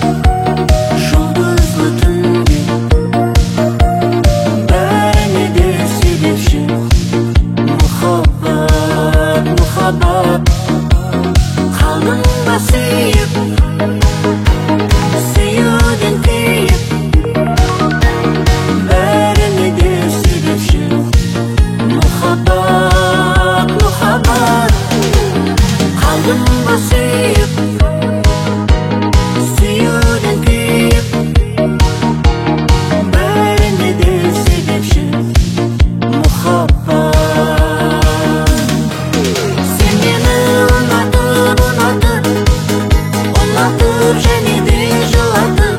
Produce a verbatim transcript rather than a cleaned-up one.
Жұлдызлы түнде бәріне де себепші мұхаббат, мұхаббат. Қалдың ба сүйіп, сүюден күйіп, бәріне де себепші мұхаббат, мұхаббат. Қалдың ба сүйіп, сүюден күйіп, бәріне де себепші мұхаббат. Сен мені ұнатып, ұнатып, ұнатып және де жылатып,